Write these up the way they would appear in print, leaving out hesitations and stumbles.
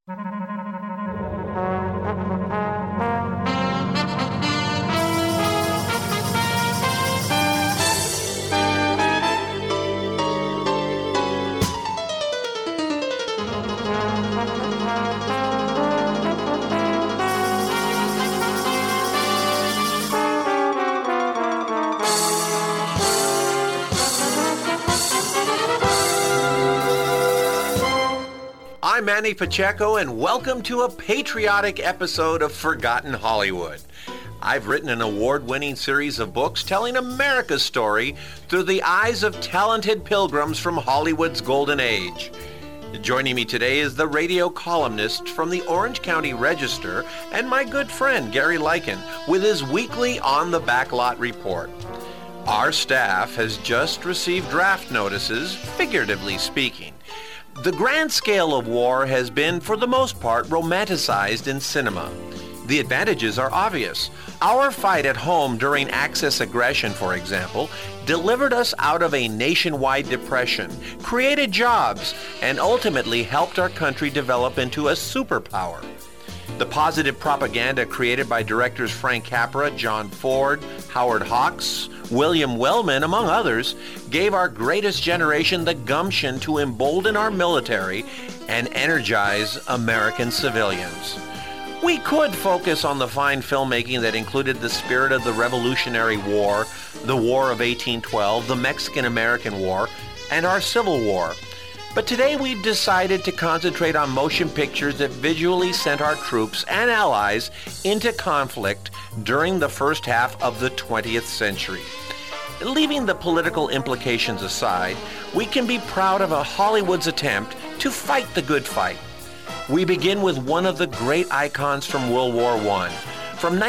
I'm Manny Pacheco, and welcome to a patriotic episode of Forgotten Hollywood. I've written an award-winning series of books telling America's story through the eyes of talented pilgrims from Hollywood's golden age. Joining me today is the radio columnist from the Orange County Register and my good friend Gary Lycan with his weekly On the Backlot report. Our staff has just received draft notices, figuratively speaking. The grand scale of war has been, for the most part, romanticized in cinema. The advantages are obvious. Our fight at home during Axis aggression, for example, delivered us out of a nationwide depression, created jobs, and ultimately helped our country develop into a superpower. The positive propaganda created by directors Frank Capra, John Ford, Howard Hawks, William Wellman, among others, gave our greatest generation the gumption to embolden our military and energize American civilians. We could focus on the fine filmmaking that included the spirit of the Revolutionary War, the War of 1812, the Mexican-American War, and our Civil War. But today we've decided to concentrate on motion pictures that visually sent our troops and allies into conflict during the first half of the 20th century. Leaving the political implications aside, we can be proud of Hollywood's attempt to fight the good fight. We begin with one of the great icons from World War I. From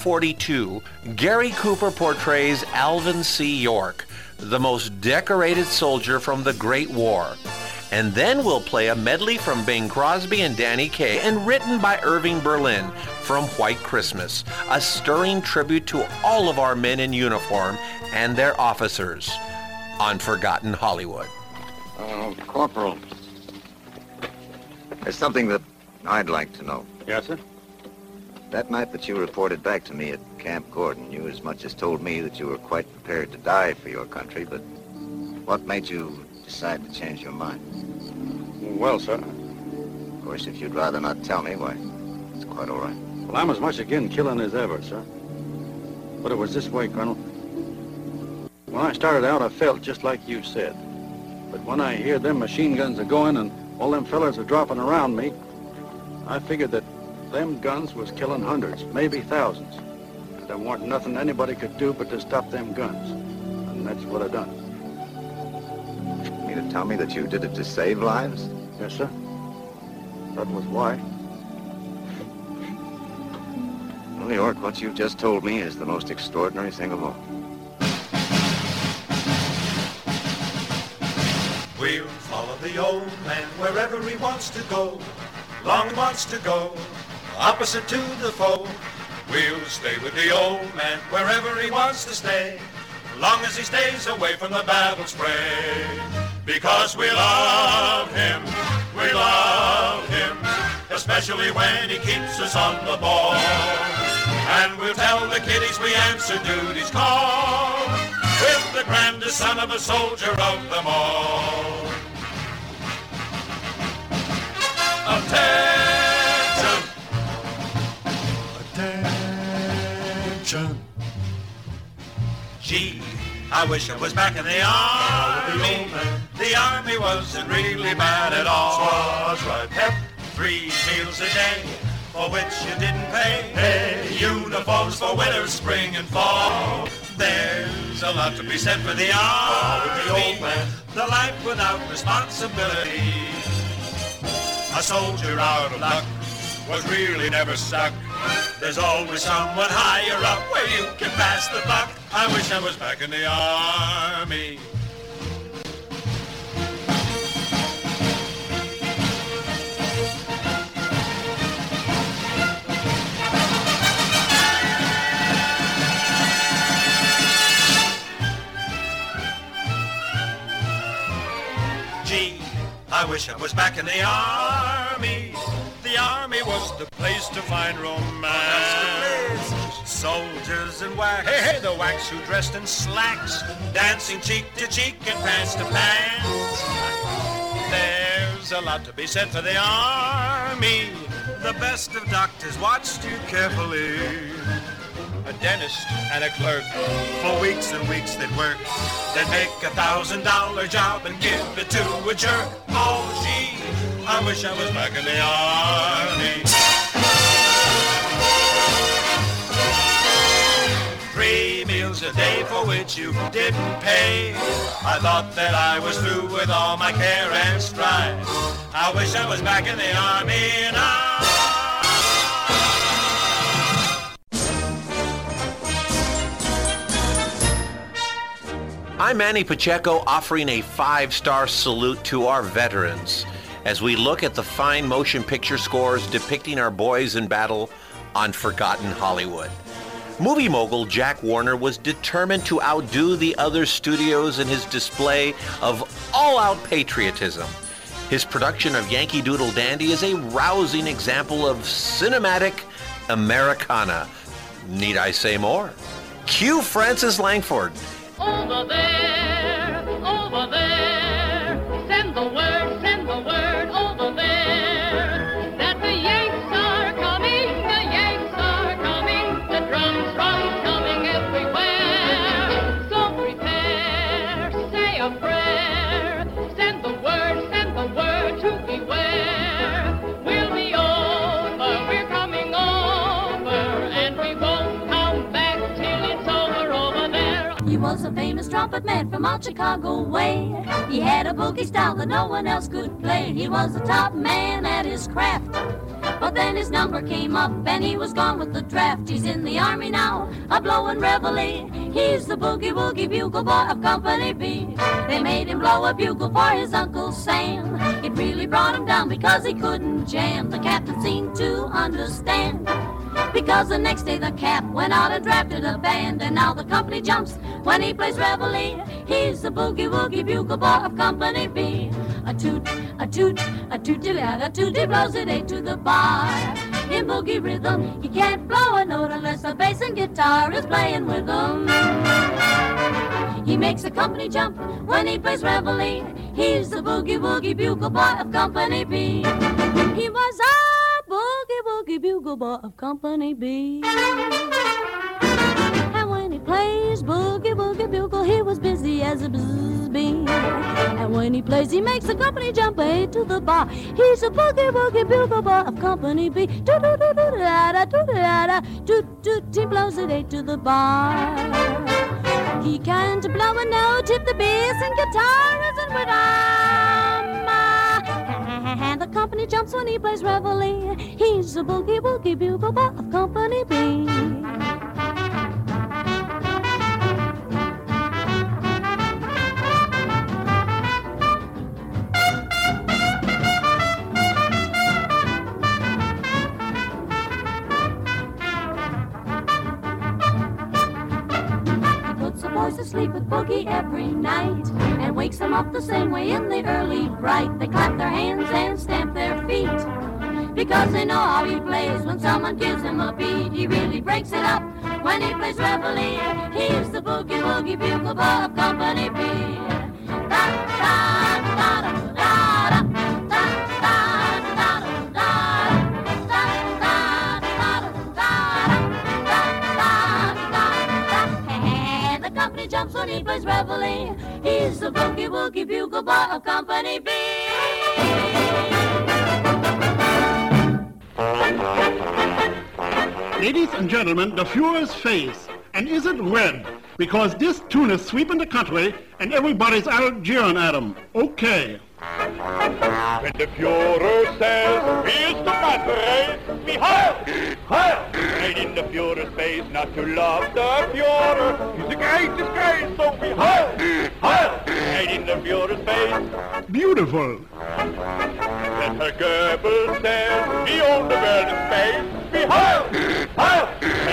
1942, Gary Cooper portrays Alvin C. York, the most decorated soldier from the Great War. And then we'll play a medley from Bing Crosby and Danny Kaye, and written by Irving Berlin from White Christmas, a stirring tribute to all of our men in uniform and their officers on Forgotten Hollywood. Corporal, there's something that I'd like to know. Yes, sir? That night that you reported back to me at Camp Gordon, you as much as told me that you were quite prepared to die for your country, but what made you decide to change your mind? Well, sir. Of course, if you'd rather not tell me, why, it's quite all right. Well, I'm as much against killing as ever, sir. But it was this way, Colonel. When I started out, I felt just like you said. But when I hear them machine guns are going and all them fellers are dropping around me, I figured that them guns was killing hundreds, maybe thousands. And there weren't nothing anybody could do but to stop them guns. And that's what I done. You mean to tell me that you did it to save lives? Yes, sir. That was why. Well, York, what you've just told me is the most extraordinary thing of all. We'll follow the old man wherever he wants to go, long he wants to go, opposite to the foe. We'll stay with the old man wherever he wants to stay, long as he stays away from the battle spray. Because we love him, especially when he keeps us on the ball. And we'll tell the kiddies we answer duty's call, with the grandest son of a soldier of them all. Attention! Attention! Gee, I wish I was back in the army. The army wasn't really bad at all. Was right. Pep, 3 meals a day, for which you didn't pay. Hey, uniforms for winter, spring, and fall. There's a lot to be said for the army. The life without responsibility. A soldier out of luck was really never stuck. There's always someone higher up where you can pass the buck. I wish I was back in the army. Gee, I wish I was back in the army. The was the place to find romance. Soldiers in wax, hey, the wax who dressed in slacks, dancing cheek to cheek and pants to pants. There's a lot to be said for the Army. The best of doctors watched you carefully. A dentist and a clerk, for weeks and weeks they'd work. They'd make $1,000 job and give it to a jerk. Oh, gee, I wish I was back in the Army. 3 meals a day for which you didn't pay. I thought that I was through with all my care and strife. I wish I was back in the Army now. I'm Manny Pacheco, offering a 5-star salute to our veterans as we look at the fine motion picture scores depicting our boys in battle on Forgotten Hollywood. Movie mogul Jack Warner was determined to outdo the other studios in his display of all-out patriotism. His production of Yankee Doodle Dandy is a rousing example of cinematic Americana. Need I say more? Cue Francis Langford. Over there, send the word over there, that the Yanks are coming, the drums coming everywhere. So prepare, say a prayer, send the word to beware. We'll be over, we're coming over, and we won't come back till it's over there. He was a famous trumpet man from out Chicago way. He had a boogie style that no one else could play. He was the top man at his craft. But then his number came up and he was gone with the draft. He's in the Army now, a blowin' reveille. He's the boogie-woogie bugle boy of Company B. They made him blow a bugle for his Uncle Sam. It really brought him down because he couldn't jam. The captain seemed to understand, because the next day the cap went out and drafted a band. And now the company jumps when he plays reveille. He's the boogie-woogie bugle boy of Company B. A toot, a toot, a toot-a-toot, he blows it 8 to the bar. In boogie rhythm, he can't blow a note unless the bass and guitar is playing with him. He makes a company jump when he plays reveille. He's the boogie-woogie bugle boy of Company B. He was a boogie-woogie bugle boy of Company B. And when he plays boogie-woogie bugle, he was busy as a bee. And when he plays, he makes the company jump 8 to the bar. He's a boogie-woogie bugle boy of Company B. Do-do-do-do-da-da, do-da-da, toot-toot, he blows it 8 to the bar. He can't blow a note if the bass and guitar isn't with him. And the company jumps when he plays reveille. He's a boogie-woogie bugle boy of Company B. To sleep with boogie every night and wakes them up the same way in the early bright. They clap their hands and stamp their feet because they know how he plays. When someone gives him a beat, he really breaks it up when he plays reveille. He's the boogie-woogie bugle boy of Company B. Jumps when he plays reveille. He's the boogie-woogie bugle boy of Company B. Ladies and gentlemen, the Fuhrer's face. And is it red? Because this tune is sweeping the country and everybody's out jeering at him. Okay. When the Führer says, here's the battery, we Heil! Heil! Right in the Führer's face, not to love the Führer. He's a great disgrace, so we Heil! Heil! Right in the Führer's face. Beautiful. When Herr Goebbels says, we own the world in space, we Heil! Heil! Right in Herr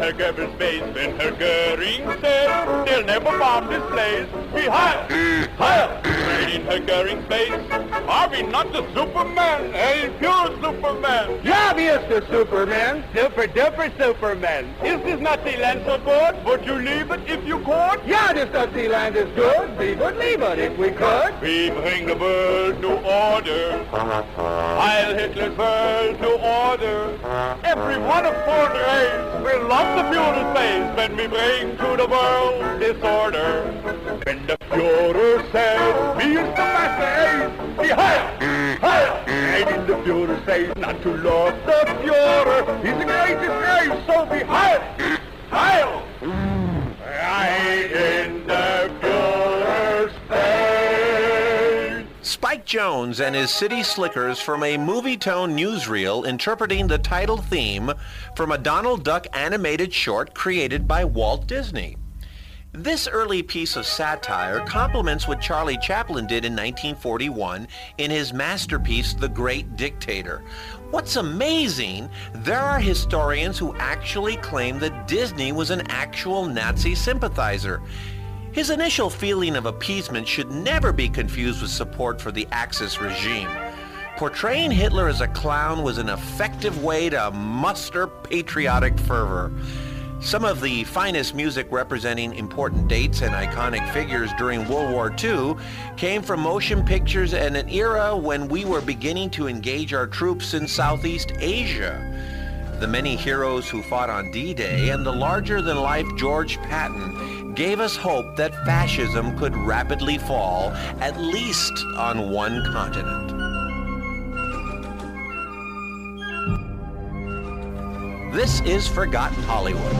Herr Goebbels' face when Herr Goering said they'll never bomb this place. We Heil! Heil! Right in Herr Goering's face. Are we not the Superman? A pure Superman. Ja, wie ist der Superman? Super duper Superman. Is this not the land so good? Would you leave it if you could? Ja, das Nazi-Land is good. We would leave it if we could. We bring the world to order. Heil Hitler's world to order. Every one of four race will love the Führer's face when we bring to the world disorder. When the Führer says, he is the master ace, he Heil! Heil! And in the Führer's face, not to love the Führer. He's the greatest ace, so be Heil! Heil! Right in the Führer's face. Spike Jones and his City Slickers from a movie-tone newsreel interpreting the title theme from a Donald Duck animated short created by Walt Disney. This early piece of satire complements what Charlie Chaplin did in 1941 in his masterpiece, The Great Dictator. What's amazing, there are historians who actually claim that Disney was an actual Nazi sympathizer. His initial feeling of appeasement should never be confused with support for the Axis regime. Portraying Hitler as a clown was an effective way to muster patriotic fervor. Some of the finest music representing important dates and iconic figures during World War II came from motion pictures in an era when we were beginning to engage our troops in Southeast Asia. The many heroes who fought on D-Day and the larger-than-life George Patton gave us hope that fascism could rapidly fall, at least on one continent. This is Forgotten Hollywood.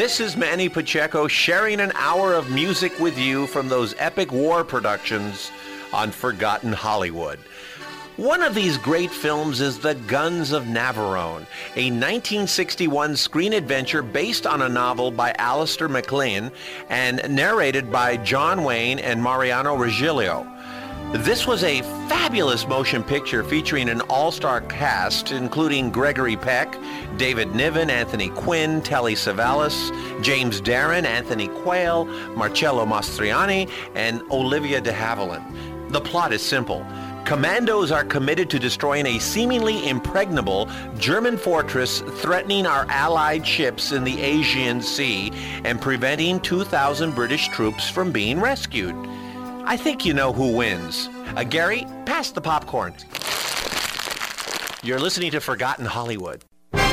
This is Manny Pacheco sharing an hour of music with you from those epic war productions on Forgotten Hollywood. One of these great films is The Guns of Navarone, a 1961 screen adventure based on a novel by Alistair MacLean and narrated by John Wayne and Mariano Regilio. This was a fabulous motion picture featuring an all-star cast, including Gregory Peck, David Niven, Anthony Quinn, Telly Savalas, James Darren, Anthony Quayle, Marcello Mastroianni, and Olivia de Havilland. The plot is simple. Commandos are committed to destroying a seemingly impregnable German fortress threatening our Allied ships in the Aegean Sea and preventing 2,000 British troops from being rescued. I think you know who wins. Gary, pass the popcorn. You're listening to Forgotten Hollywood.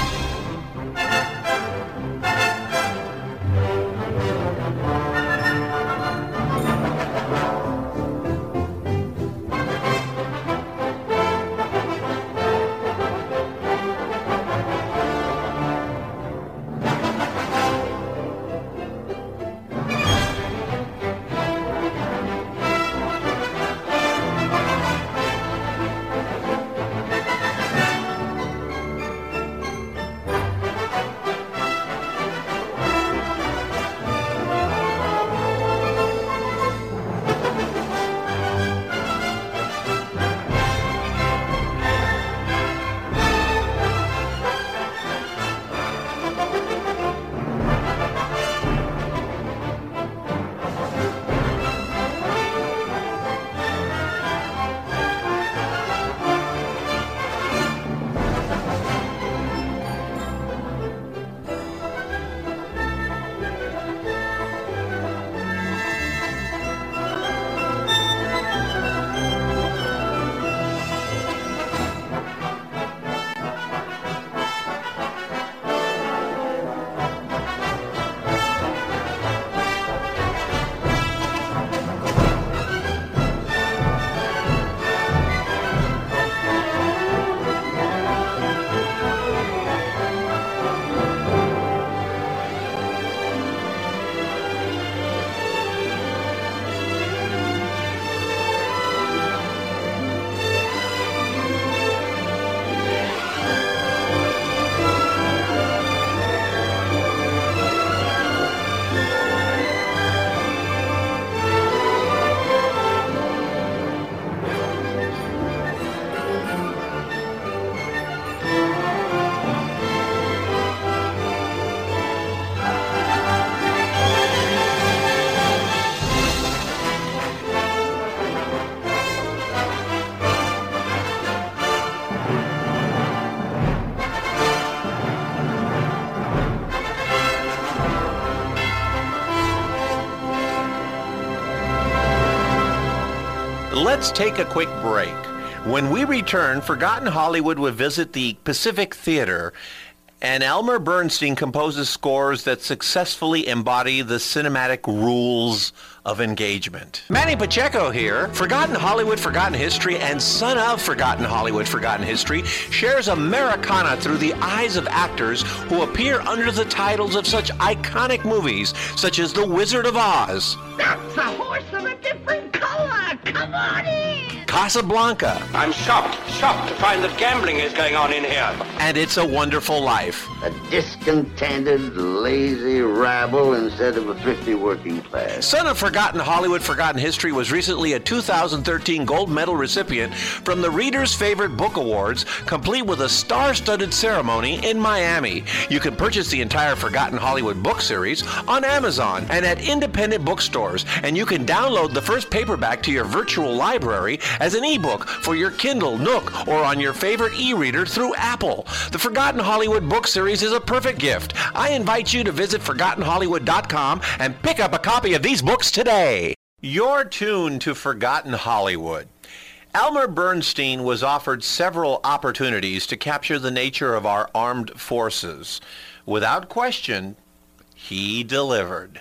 Let's take a quick break. When we return, Forgotten Hollywood will visit the Pacific Theater, and Elmer Bernstein composes scores that successfully embody the cinematic rules of engagement. Manny Pacheco here. Forgotten Hollywood, Forgotten History, and son of Forgotten Hollywood, Forgotten History shares Americana through the eyes of actors who appear under the titles of such iconic movies such as The Wizard of Oz. That's a horse of a different color. Come on in. Casablanca. I'm shocked to find that gambling is going on in here. And It's a Wonderful Life. A discontented, lazy rabble instead of a thrifty working class. Son of Forgotten Hollywood, Forgotten History was recently a 2013 gold medal recipient from the Reader's Favorite Book Awards, complete with a star-studded ceremony in Miami. You can purchase the entire Forgotten Hollywood book series on Amazon and at independent bookstores, and you can download the first paperback to your virtual library as an ebook for your Kindle, Nook, or on your favorite e-reader through Apple. The Forgotten Hollywood book series is a perfect gift. I invite you to visit ForgottenHollywood.com and pick up a copy of these books today. You're tuned to Forgotten Hollywood. Elmer Bernstein was offered several opportunities to capture the nature of our armed forces. Without question, he delivered.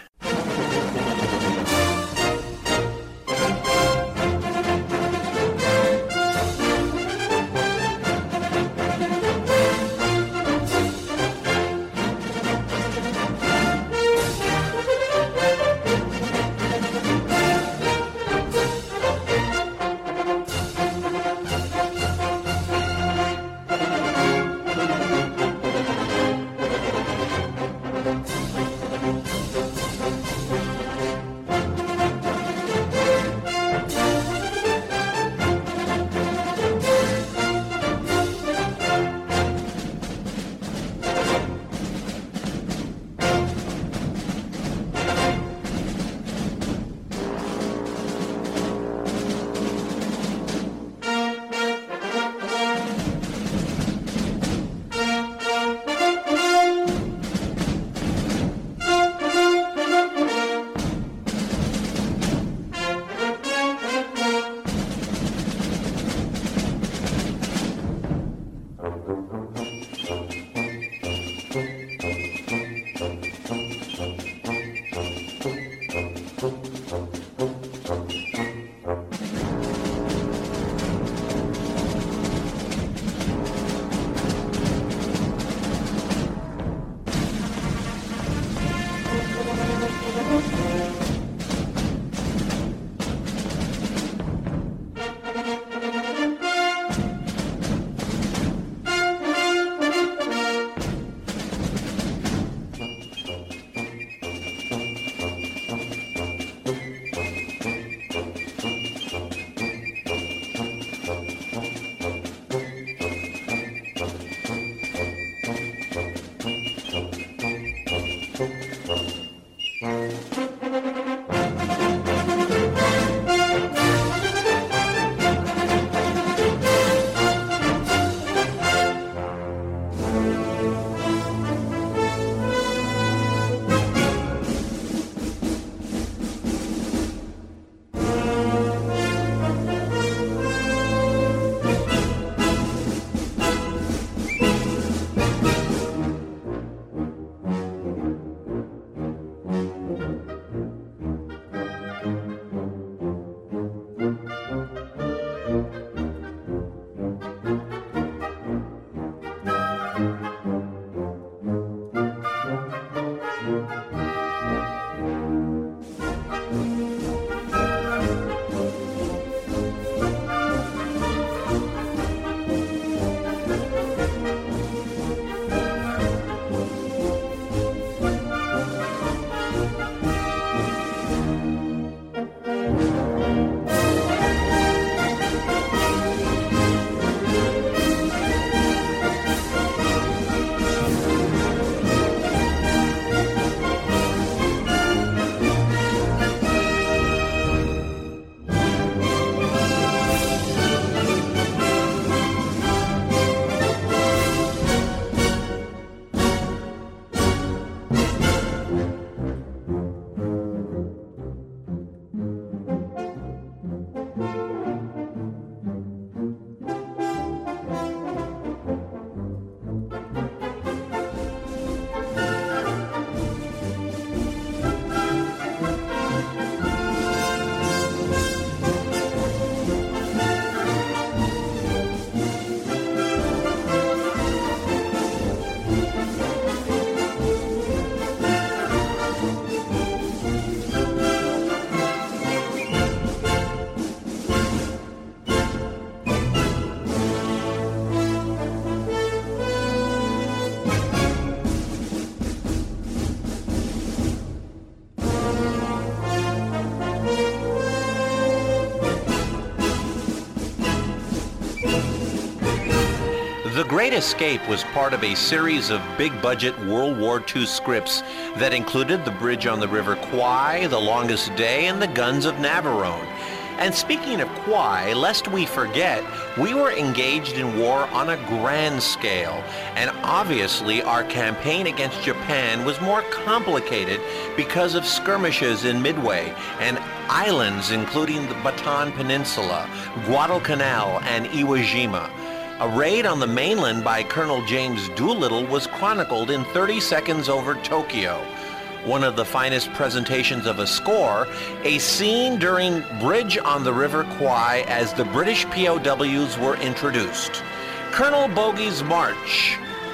The Great Escape was part of a series of big-budget World War II scripts that included The Bridge on the River Kwai, The Longest Day, and The Guns of Navarone. And speaking of Kwai, lest we forget, we were engaged in war on a grand scale. And obviously our campaign against Japan was more complicated because of skirmishes in Midway and islands including the Bataan Peninsula, Guadalcanal, and Iwo Jima. A raid on the mainland by Colonel James Doolittle was chronicled in 30 Seconds Over Tokyo. One of the finest presentations of a score, a scene during Bridge on the River Kwai as the British POWs were introduced. Colonel Bogey's March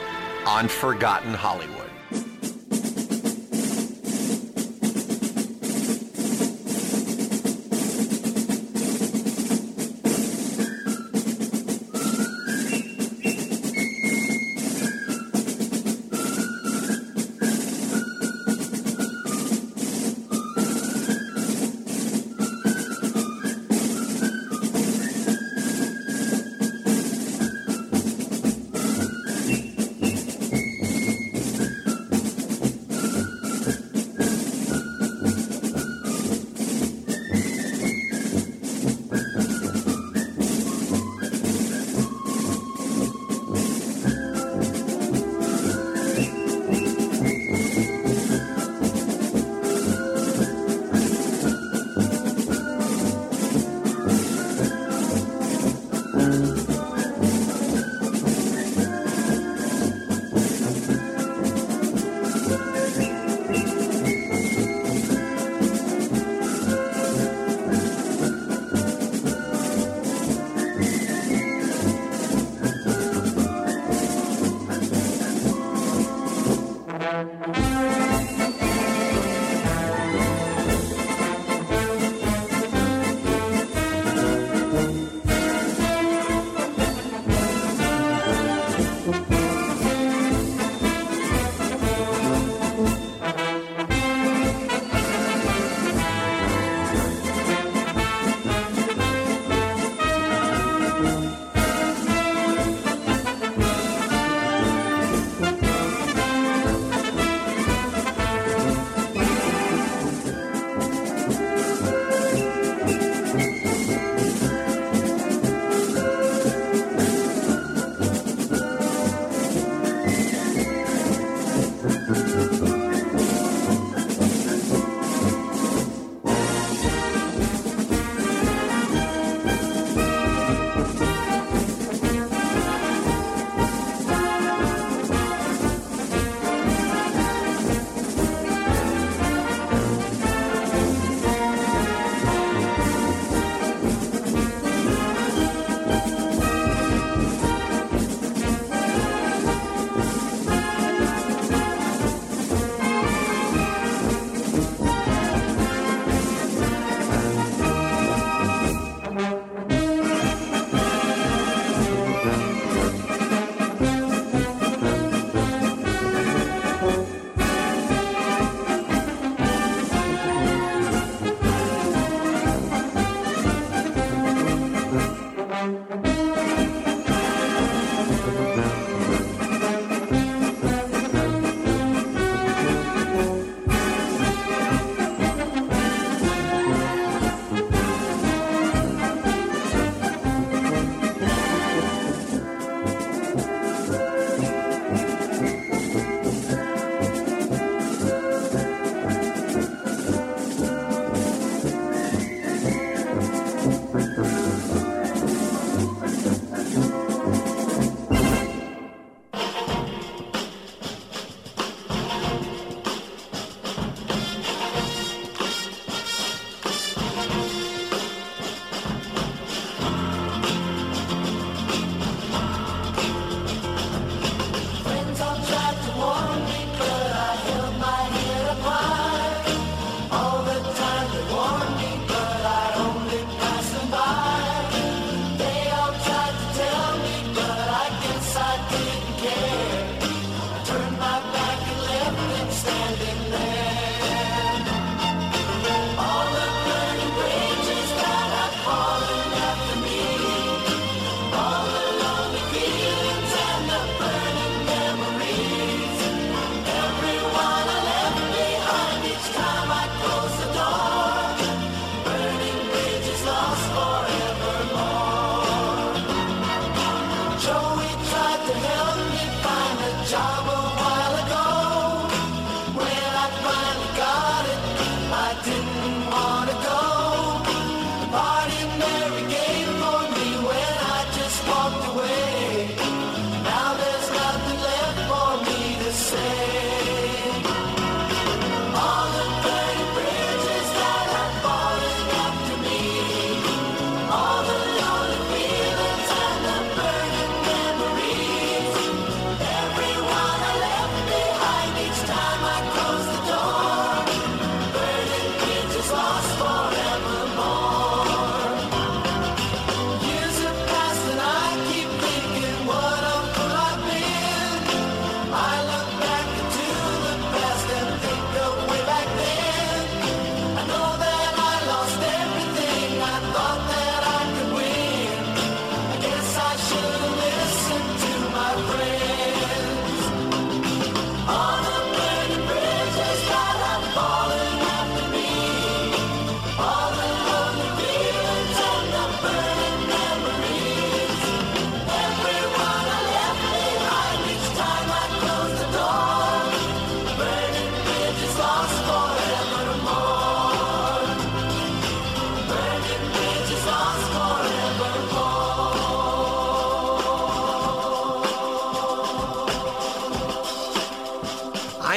on Forgotten Hollywood.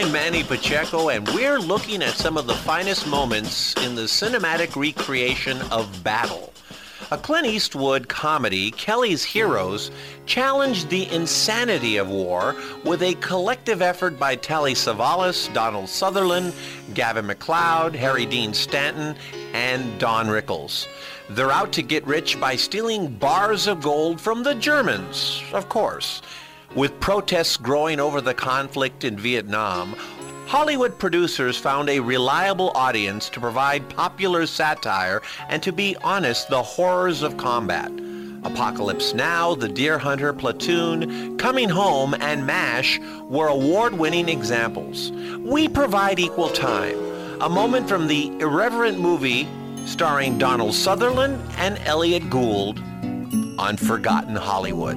I'm Manny Pacheco, and we're looking at some of the finest moments in the cinematic recreation of battle. A Clint Eastwood comedy, Kelly's Heroes, challenged the insanity of war with a collective effort by Telly Savalas, Donald Sutherland, Gavin MacLeod, Harry Dean Stanton, and Don Rickles. They're out to get rich by stealing bars of gold from the Germans, of course. With protests growing over the conflict in Vietnam, Hollywood producers found a reliable audience to provide popular satire and, to be honest, the horrors of combat. Apocalypse Now, The Deer Hunter, Platoon, Coming Home, and MASH were award-winning examples. We provide equal time, a moment from the irreverent movie starring Donald Sutherland and Elliot Gould on Forgotten Hollywood.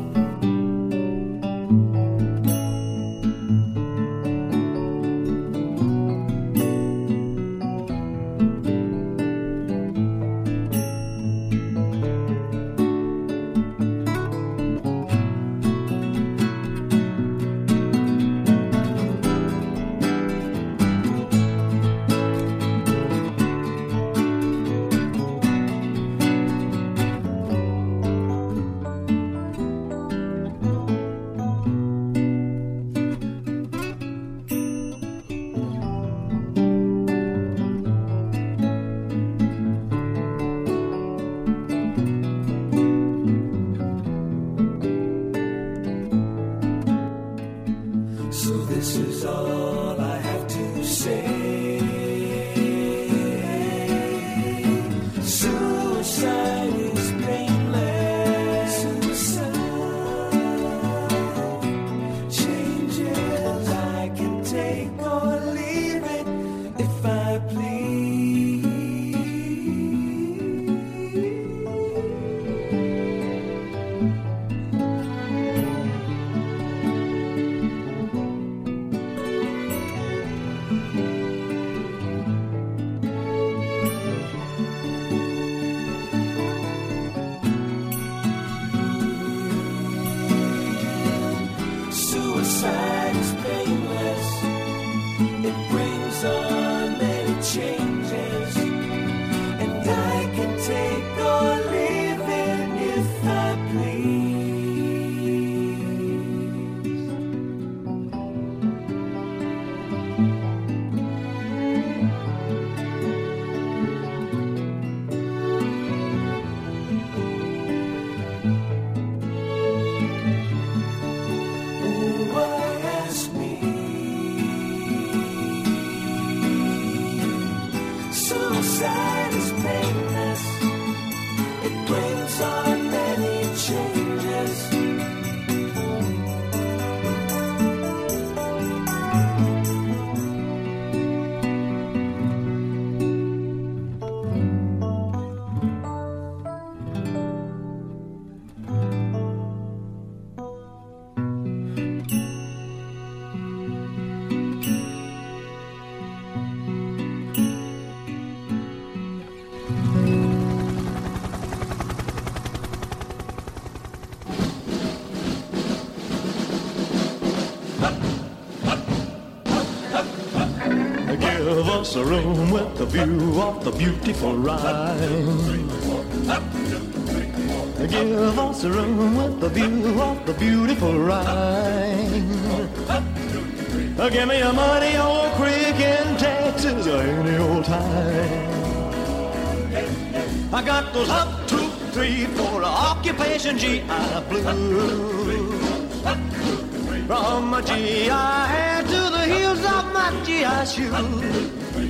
Give us a room with a view of the beautiful Rhine. Give us a room with a view of the beautiful Rhine. Give me a muddy old creek in Texas any old time. I got those 1, 2, 3, 4 occupation GI blues. From my GI hair to the heels of my GI shoes.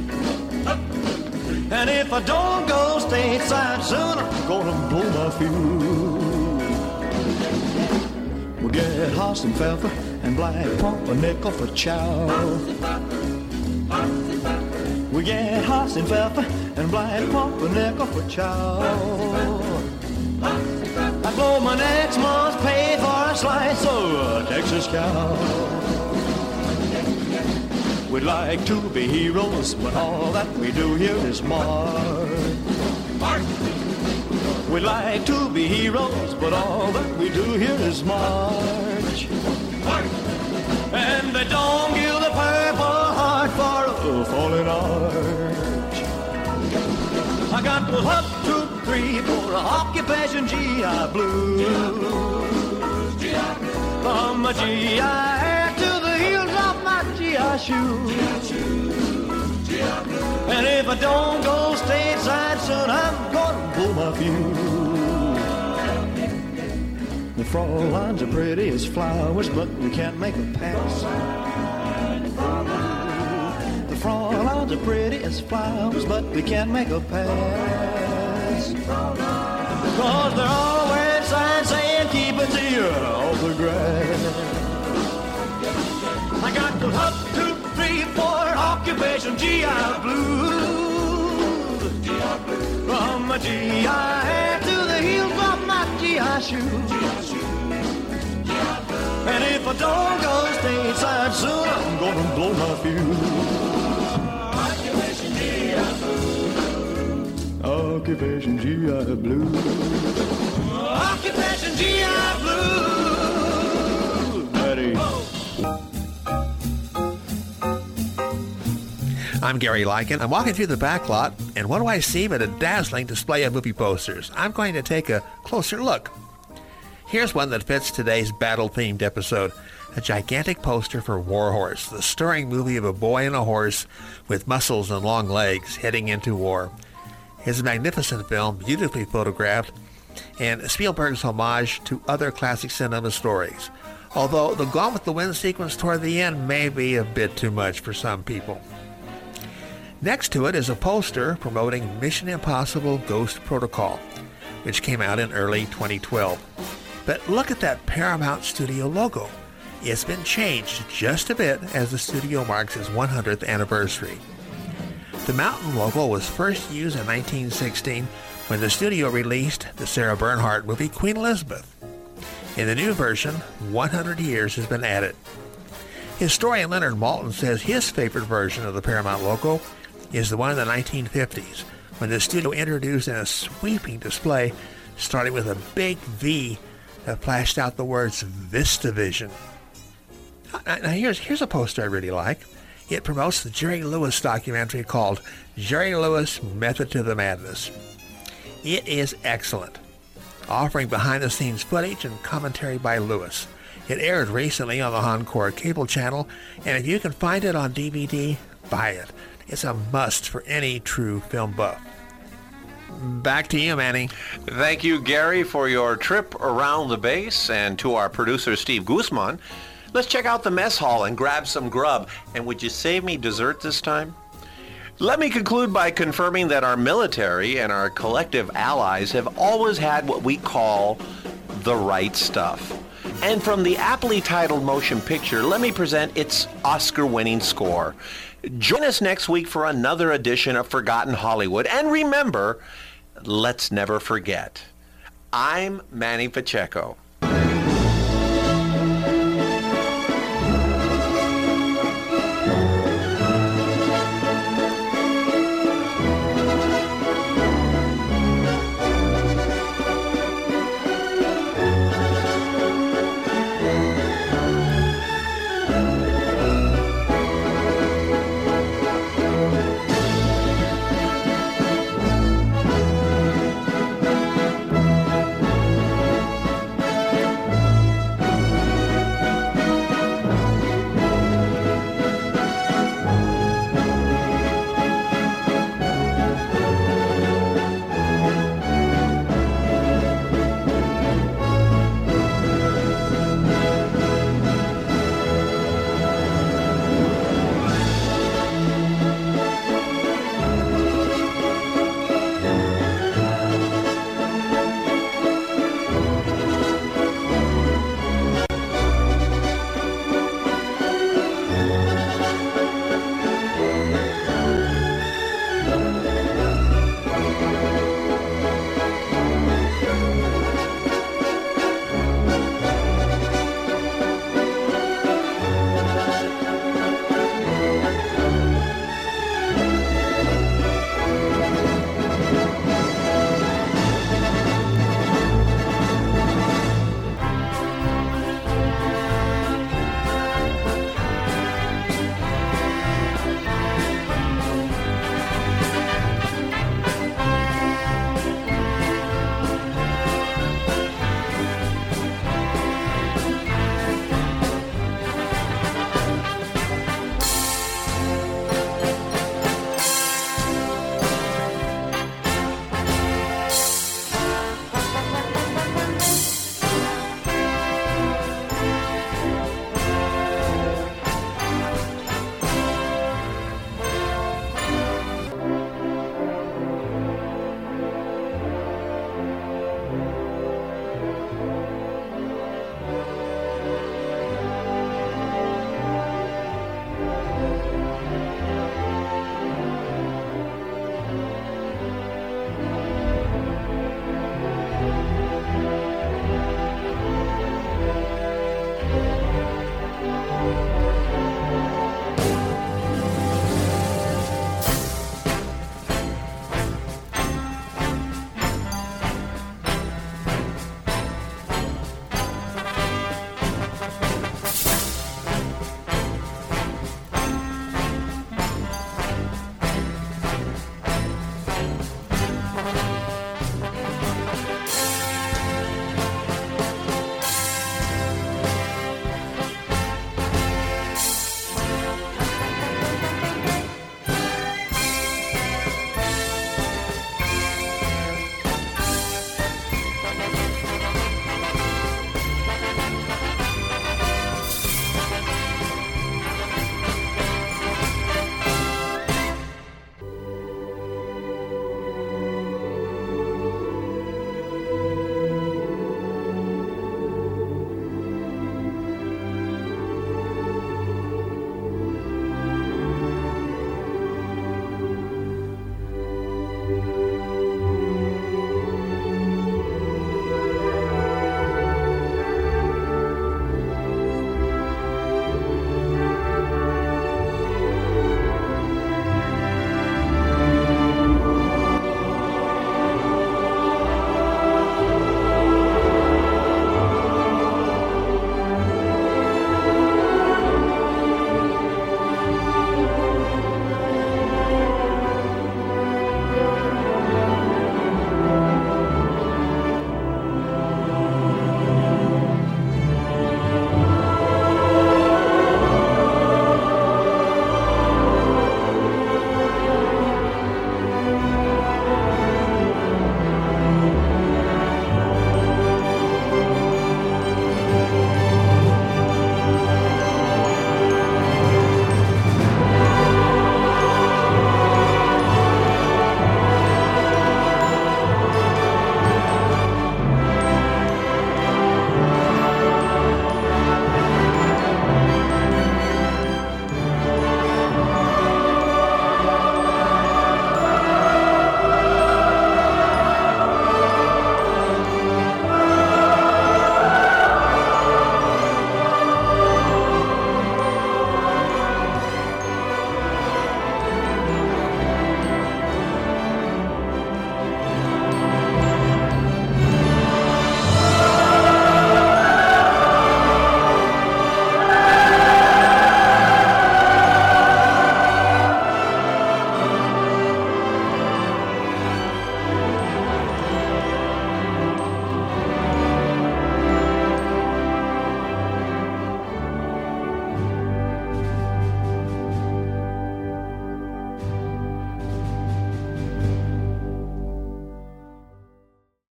And if I don't go stateside soon, I'm gonna blow my fuse. We'll get Hoss and Pfeffer and Black Pumpernickel for chow. We get Hoss and Pfeffer and Black Pumpernickel for chow. I blow my next month's pay for a slice of Texas cow. We'd like to be heroes, but all that we do here is march. We'd like to be heroes, but all that we do here is march. And they don't give the Purple I got the 1, 2, 3 for occupation GI Blues. From my GI hair to the heels of my GI shoes. And if I don't go stateside soon, I'm gonna blow my fuse. The Fraulein's are pretty as flowers, but we can't make a pass. The Fraulein's are pretty as flowers, but we can't make a pass. Cause they're all wearing signs saying keep a deer off the grass. I got the 1, 2, 3, 4 occupation GI Blues. From my GI hair to the heels of my GI shoes. And if I don't go stateside soon, I'm gonna blow my fuse. Occupation GI Blues. Occupation GI Blues. Buddy. I'm Gary Lycan. I'm walking through the back lot, and what do I see but a dazzling display of movie posters? I'm going to take a closer look. Here's one that fits today's battle-themed episode, a gigantic poster for War Horse, the stirring movie of a boy and a horse with muscles and long legs heading into war. It's a magnificent film, beautifully photographed, and Spielberg's homage to other classic cinema stories. Although the Gone with the Wind sequence toward the end may be a bit too much for some people. Next to it is a poster promoting Mission Impossible Ghost Protocol, which came out in early 2012. But look at that Paramount Studio logo. It's been changed just a bit as the studio marks its 100th anniversary. The mountain logo was first used in 1916 when the studio released the Sarah Bernhardt movie Queen Elizabeth. In the new version, 100 years has been added. Historian Leonard Maltin says his favorite version of the Paramount logo is the one in the 1950s, when the studio introduced in a sweeping display, starting with a big V that flashed out the words VistaVision. Now here's a poster I really like. It promotes the Jerry Lewis documentary called Jerry Lewis Method to the Madness. It is excellent, offering behind-the-scenes footage and commentary by Lewis. It aired recently on the Encore cable channel, and if you can find it on DVD, buy it. It's a must for any true film buff. Back to you, Manny. Thank you, Gary, for your trip around the base, and to our producer, Steve Guzman. Let's check out the mess hall and grab some grub. And would you save me dessert this time? Let me conclude by confirming that our military and our collective allies have always had what we call the right stuff. And from the aptly titled motion picture, let me present its Oscar-winning score. Join us next week for another edition of Forgotten Hollywood. And remember, let's never forget. I'm Manny Pacheco.